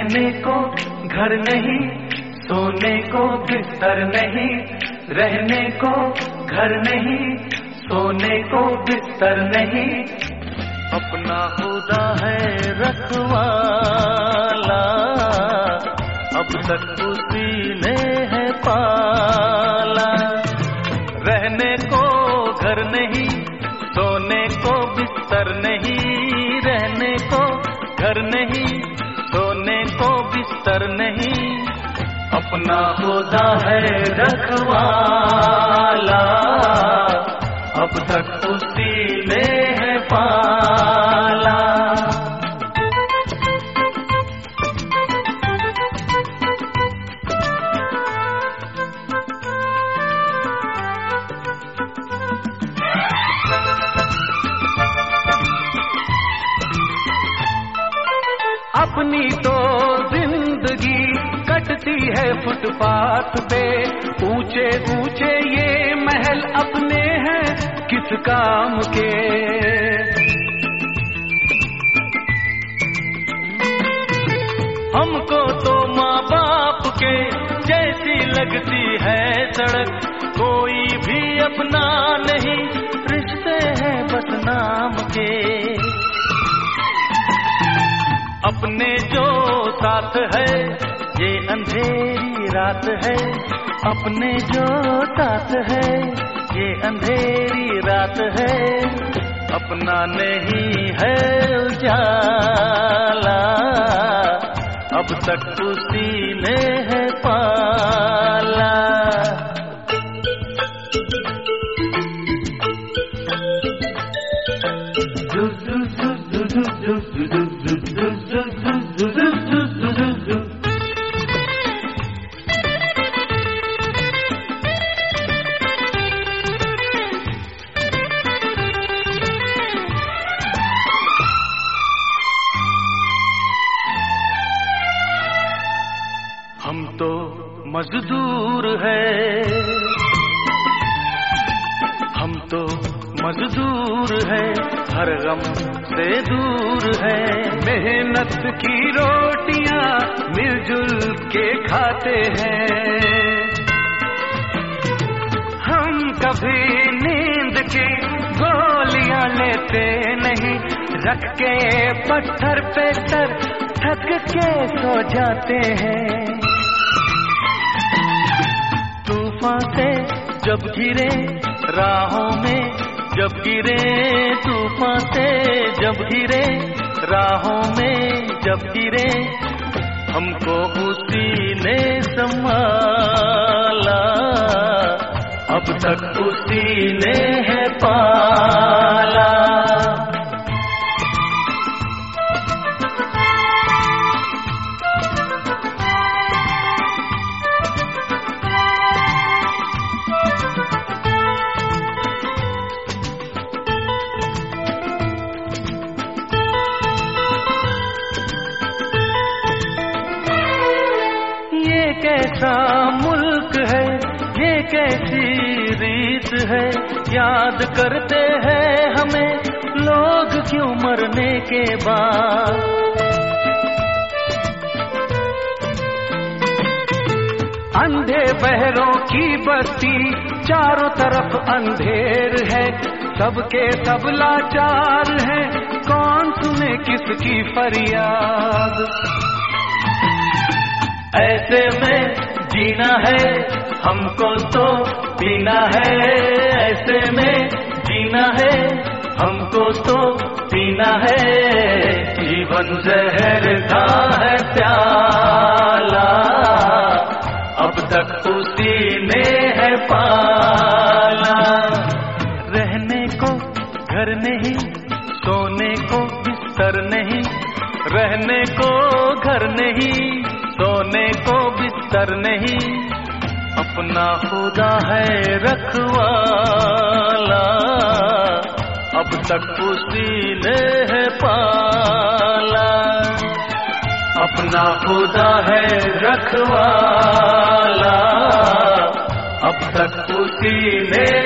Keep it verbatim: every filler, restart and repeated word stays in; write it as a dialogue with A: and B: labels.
A: रहने को घर नहीं, सोने को बिस्तर नहीं, रहने को घर नहीं, सोने को बिस्तर नहीं, अपना खुदा है रखवाला, अब तक उसी ने है पाला। रहने को घर नहीं, सोने को बिस्तर नहीं, रहने को घर नहीं, सोने को बिस्तर नहीं, अपना खुदा है रखवाला, अब तक उसी ने है पाला। अपनी तो जिंदगी कटती है फुटपाथ पे, ऊंचे ऊंचे ये महल अपने हैं किस काम के। हमको तो माँ बाप के जैसी लगती है सड़क, कोई भी अपना नहीं, रिश्ते हैं बस नाम के। अपने जो साथ है ये अंधेरी रात है, अपने जो साथ है ये अंधेरी रात है, अपना नहीं है उजाला, अब तक उसी ने है पाला। हम तो मजदूर है, हम तो मजदूर है, हर गम से दूर है, मेहनत की रोटियां मिलजुल के खाते हैं। हम कभी नींद की गोलियां लेते नहीं, रख के पत्थर पे सर थक के सो जाते हैं। तूफान से जब गिरे राहों में, जब गिरे तूफान से जब गिरे राहों में, जब गिरे हमको उसी ने संभाला, अब तक उसी ने है पाला। कैसा मुल्क है, ये कैसी रीत है, याद करते हैं हमें लोग क्यों मरने के बाद। अंधे बहरों की बस्ती, चारों तरफ अंधेर है, सबके सब लाचार हैं, कौन सुने किसकी फरियाद। ऐसे में जीना है हमको तो पीना है, ऐसे में जीना है हमको तो पीना है, जीवन जहर का है प्याला, अब तक उसी ने है पाला। रहने को घर नहीं, सोने को बिस्तर नहीं, रहने को घर नहीं, सोने को बिस्तर नहीं, अपना खुदा है रखवाला, अब तक उसी ने है पाला। अपना खुदा है रखवाला, अब तक उसी ने